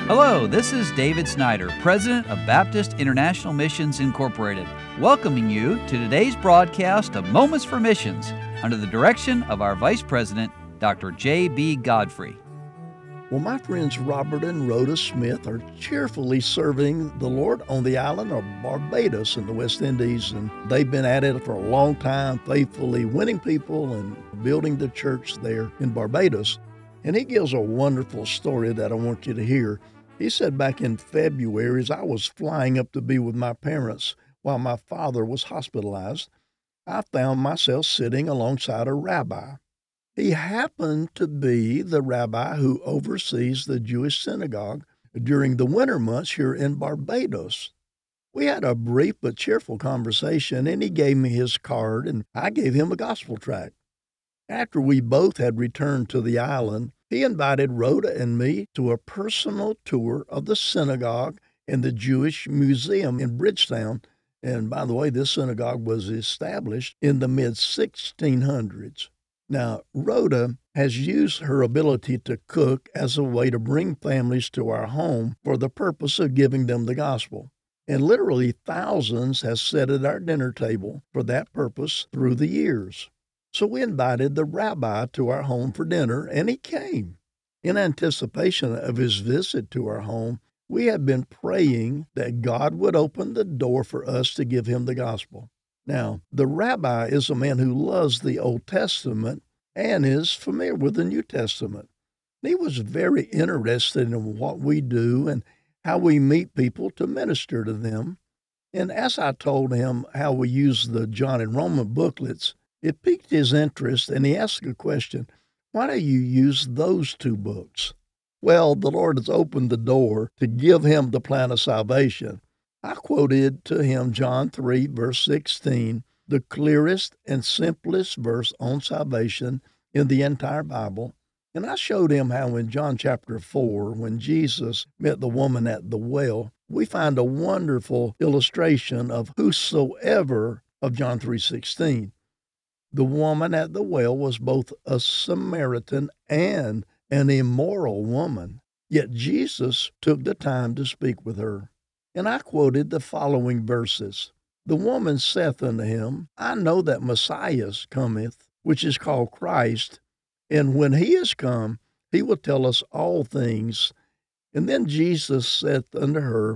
Hello, this is David Snyder, President of Baptist International Missions Incorporated, welcoming you to today's broadcast of Moments for Missions under the direction of our Vice President, Dr. J.B. Godfrey. Well, my friends Robert and Rhoda Smith are cheerfully serving the Lord on the island of Barbados in the West Indies, and they've been at it for a long time, faithfully winning people and building the church there in Barbados. And he gives a wonderful story that I want you to hear. He said back in February, as I was flying up to be with my parents while my father was hospitalized, I found myself sitting alongside a rabbi. He happened to be the rabbi who oversees the Jewish synagogue during the winter months here in Barbados. We had a brief but cheerful conversation, and he gave me his card, and I gave him a gospel tract. After we both had returned to the island, he invited Rhoda and me to a personal tour of the synagogue and the Jewish Museum in Bridgetown. And by the way, this synagogue was established in the mid-1600s. Now, Rhoda has used her ability to cook as a way to bring families to our home for the purpose of giving them the gospel. And literally thousands have sat at our dinner table for that purpose through the years. So we invited the rabbi to our home for dinner, and he came. In anticipation of his visit to our home, we had been praying that God would open the door for us to give him the gospel. Now, the rabbi is a man who loves the Old Testament and is familiar with the New Testament. He was very interested in what we do and how we meet people to minister to them. And as I told him how we use the John and Roman booklets, it piqued his interest, and he asked a question: why do you use those two books? Well, the Lord has opened the door to give him the plan of salvation. I quoted to him John 3, verse 16, the clearest and simplest verse on salvation in the entire Bible. And I showed him how in John chapter 4, when Jesus met the woman at the well, we find a wonderful illustration of whosoever of John 3:16. The woman at the well was both a Samaritan and an immoral woman, yet Jesus took the time to speak with her. And I quoted the following verses. The woman saith unto him, I know that Messiah cometh, which is called Christ, and when he is come, he will tell us all things. And then Jesus saith unto her,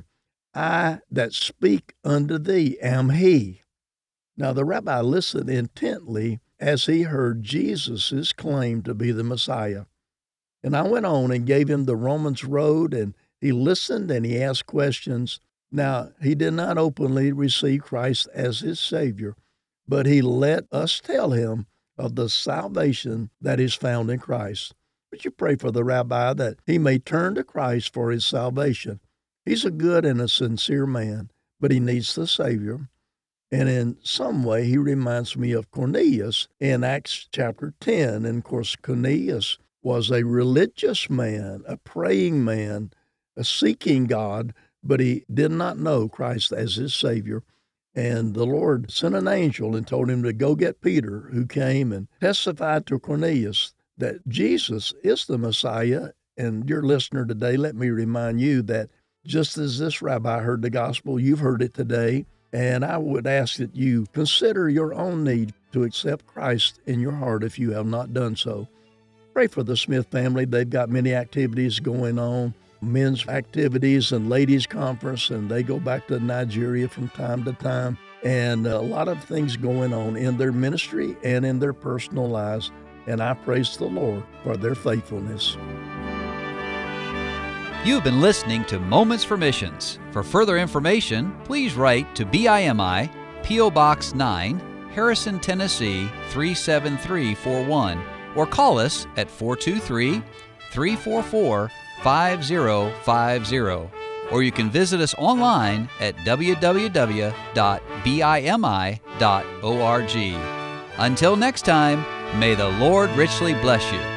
I that speak unto thee am he. Now the rabbi listened intently as he heard Jesus' claim to be the Messiah. And I went on and gave him the Romans road, and he listened and he asked questions. Now, he did not openly receive Christ as his Savior, but he let us tell him of the salvation that is found in Christ. Would you pray for the rabbi that he may turn to Christ for his salvation? He's a good and a sincere man, but he needs the Savior. And in some way, he reminds me of Cornelius in Acts chapter 10. And of course, Cornelius was a religious man, a praying man, a seeking God, but he did not know Christ as his Savior. And the Lord sent an angel and told him to go get Peter, who came and testified to Cornelius that Jesus is the Messiah. And dear listener today, let me remind you that just as this rabbi heard the gospel, you've heard it today. And I would ask that you consider your own need to accept Christ in your heart if you have not done so. Pray for the Smith family. They've got many activities going on, men's activities and ladies' conference, and they go back to Nigeria from time to time. And a lot of things going on in their ministry and in their personal lives. And I praise the Lord for their faithfulness. You've been listening to Moments for Missions. For further information, please write to BIMI, P.O. Box 9, Harrison, Tennessee 37341, or call us at 423-344-5050. Or you can visit us online at www.bimi.org. Until next time, may the Lord richly bless you.